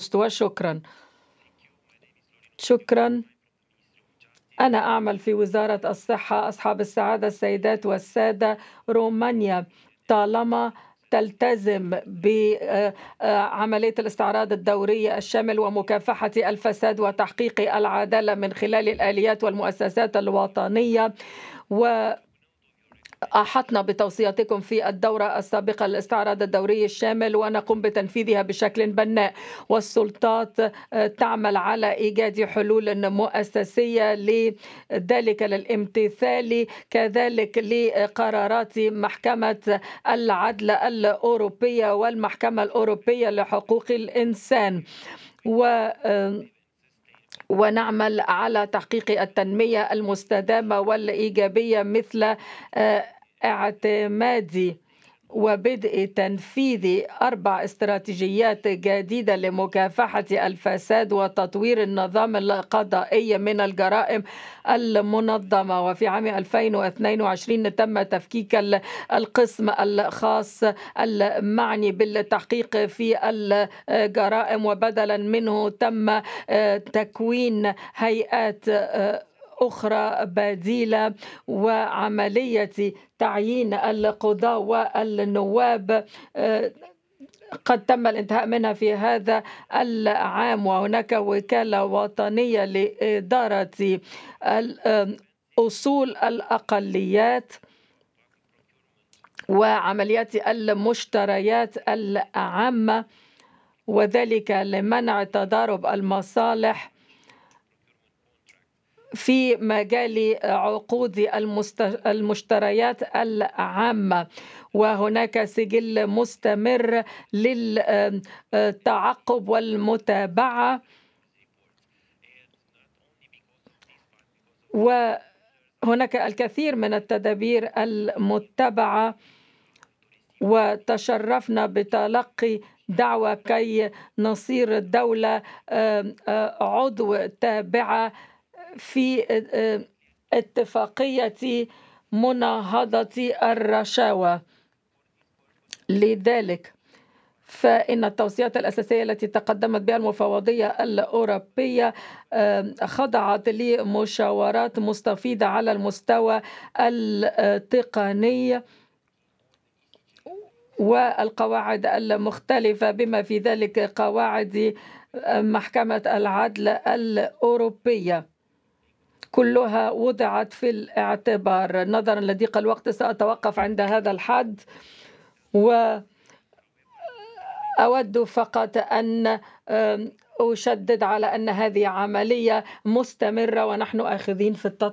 المستوى. شكرا. أنا أعمل في وزارة الصحة. أصحاب السعادة السيدات والسادة، رومانيا طالما تلتزم بعملية الاستعراض الدوري الشامل ومكافحة الفساد وتحقيق العدالة من خلال الآليات والمؤسسات الوطنية، أحطنا بتوصياتكم في الدورة السابقة الاستعراض الدوري الشامل ونقوم بتنفيذها بشكل بناء، والسلطات تعمل على إيجاد حلول مؤسسية لذلك للامتثال كذلك لقرارات محكمة العدل الأوروبية والمحكمة الأوروبية لحقوق الإنسان، ونعمل على تحقيق التنمية المستدامة والإيجابية مثل اعتماد وبدء تنفيذ 4 استراتيجيات جديدة لمكافحة الفساد وتطوير النظام القضائي من الجرائم المنظمة. وفي عام 2022 تم تفكيك القسم الخاص المعني بالتحقيق في الجرائم، وبدلا منه تم تكوين هيئات أخرى بديلة، وعملية تعيين القضاة والنواب قد تم الانتهاء منها في هذا العام. وهناك وكالة وطنية لإدارة أصول الأقليات وعمليات المشتريات العامة، وذلك لمنع تضارب المصالح في مجال عقود المشتريات العامة. وهناك سجل مستمر للتعقب والمتابعة، وهناك الكثير من التدابير المتبعة، وتشرفنا بتلقي دعوة كي نصير الدولة عضو تابعة في اتفاقية مناهضة الرشاوى. لذلك فإن التوصيات الأساسية التي تقدمت بها المفوضية الأوروبية خضعت لمشاورات مستفيضة على المستوى التقني والقواعد المختلفة، بما في ذلك قواعد محكمة العدل الأوروبية، كلها وضعت في الاعتبار. نظرا لضيق الوقت سأتوقف عند هذا الحد، وأود فقط أن أشدد على أن هذه عملية مستمرة ونحن آخذين في التطور.